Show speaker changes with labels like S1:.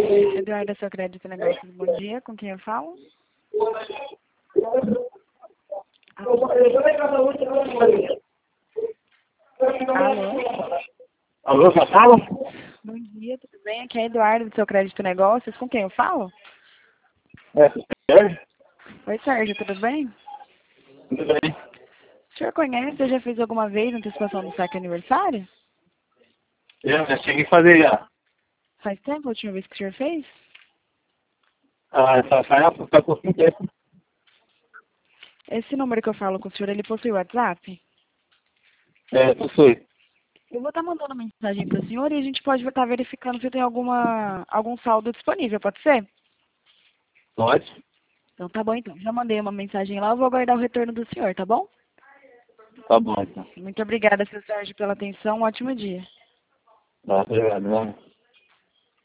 S1: Eduardo, seu crédito e negócios, bom dia. Com quem eu falo? Alô?
S2: Alô, já fala?
S1: Bom dia, tudo bem? Aqui é Eduardo, do seu crédito e negócios. Com quem eu falo?
S2: Sérgio?
S1: Oi, Sérgio, tudo bem?
S2: Tudo bem.
S1: O senhor conhece, eu já fiz alguma vez antecipação do saque aniversário?
S2: Eu já cheguei a fazer já.
S1: Faz tempo a última vez que o senhor fez?
S2: Tá com 5 tempo.
S1: Esse número que eu falo com o senhor, ele possui WhatsApp?
S2: Possui.
S1: Eu vou estar mandando mensagem para o senhor e a gente pode estar verificando se tem algum saldo disponível, pode ser?
S2: Pode?
S1: Então tá bom então. Já mandei uma mensagem lá, eu vou aguardar o retorno do senhor, tá bom?
S2: Tá bom, então.
S1: Muito obrigada, seu Sérgio, pela atenção. Um ótimo dia.
S2: Tá, obrigado. Vamos.